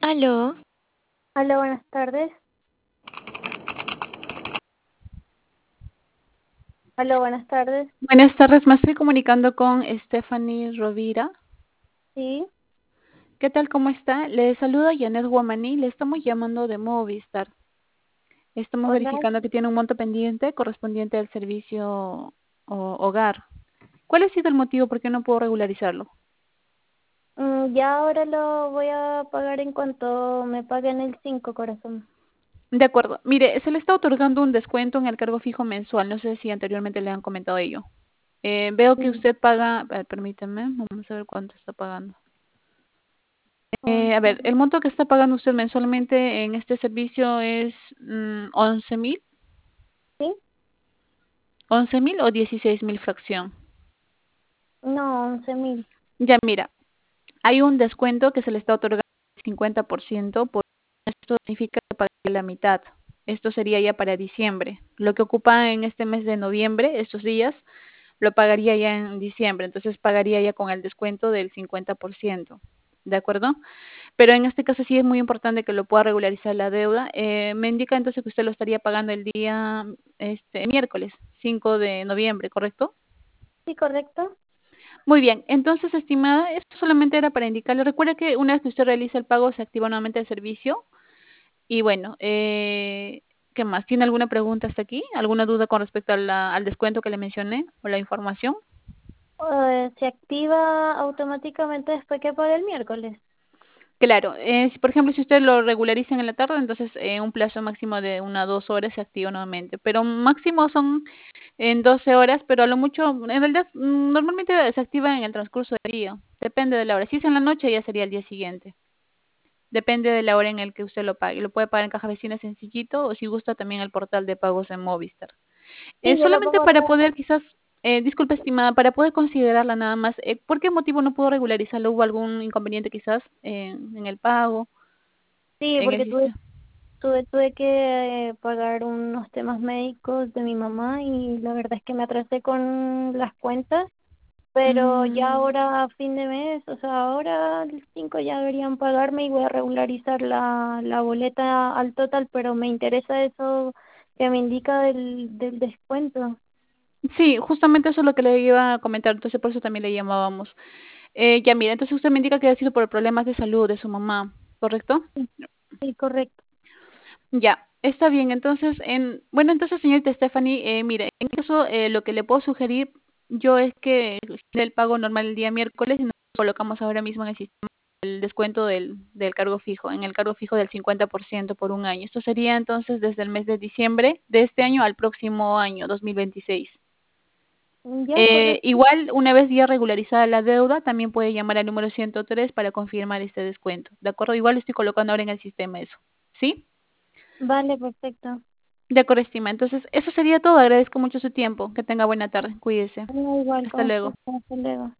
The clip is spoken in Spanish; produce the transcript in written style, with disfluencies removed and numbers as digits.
Aló, Hola, buenas tardes. Hola, buenas tardes. Buenas tardes, me estoy comunicando con Stephanie Rovira. Sí, ¿Qué tal? ¿Cómo está? Le saluda Janet Guamaní, le estamos llamando de Movistar. Estamos hola. verificando que tiene un monto pendiente correspondiente al servicio hogar. ¿Cuál ha sido el motivo por qué no puedo regularizarlo? Ya ahora lo voy a pagar en cuanto me paguen el 5, corazón. De acuerdo. Mire, se le está otorgando un descuento en el cargo fijo mensual. No sé si anteriormente le han comentado ello. Veo que Sí. usted paga, permítame, vamos a ver cuánto está pagando. A ver, el monto que está pagando usted mensualmente en este servicio es 11.000, ¿Sí? 11.000 o 16.000 fracción. No, 11.000. Ya mira, hay un descuento que se le está otorgando el 50%, por esto significa que pague la mitad. Esto sería ya para diciembre. Lo que ocupa en este mes de noviembre, estos días, lo pagaría ya en diciembre. Entonces pagaría ya con el descuento del 50%. ¿De acuerdo? Pero en este caso sí es muy importante que lo pueda regularizar la deuda. Me indica entonces que usted lo estaría pagando el día miércoles 5 de noviembre, ¿correcto? Sí, correcto. Muy bien, entonces, estimada, esto solamente era para indicarle. Recuerde que una vez que usted realiza el pago, se activa nuevamente el servicio. Y bueno, ¿qué más? ¿Tiene alguna pregunta hasta aquí? ¿Alguna duda con respecto a al descuento que le mencioné o la información? Se activa automáticamente después que pague el miércoles. Claro, por ejemplo, si usted lo regulariza en la tarde, entonces un plazo máximo de 1 o 2 horas se activa nuevamente. Pero máximo son en 12 horas, pero a lo mucho, en realidad, normalmente se activa en el transcurso del día. Depende de la hora. Si es en la noche, ya sería el día siguiente. Depende de la hora en el que usted lo pague. Lo puede pagar en Caja Vecina sencillito o si gusta también el portal de pagos en Movistar. Sí, yo lo Solamente pago a para través. poder quizás, disculpe estimada, para poder considerarla nada más, ¿por qué motivo no pudo regularizarlo? ¿Hubo algún inconveniente quizás en el pago, Sí, en el porque tuve, sistema? tuve, tuve que pagar unos temas médicos de mi mamá y la verdad es que me atrasé con las cuentas. Pero ya Mm, ahora a fin de mes, o sea, ahora el 5 ya deberían pagarme y voy a regularizar la boleta al total, pero me interesa eso que me indica del descuento. sí, justamente eso es lo que le iba a comentar, entonces por eso también le llamábamos. Ya mira, entonces usted me indica que ha sido por problemas de salud de su mamá, ¿correcto? Sí, sí, correcto. Ya, está bien. Entonces, bueno, entonces, señorita Stephanie, mire, en caso, lo que le puedo sugerir yo es que el pago normal el día miércoles y nos colocamos ahora mismo en el sistema el descuento del cargo fijo, en el cargo fijo del 50% por un año. Esto sería entonces desde el mes de diciembre de este año al próximo año, 2026. Ya, correcto. Igual, una vez ya regularizada la deuda, también puede llamar al número 103 para confirmar este descuento. ¿De acuerdo? Igual estoy colocando ahora en el sistema eso. ¿Sí? Vale, perfecto. De acuerdo, estima. Entonces, eso sería todo. Agradezco mucho su tiempo. Que tenga buena tarde. Cuídese. Igual, Hasta con luego. gusto, hasta luego.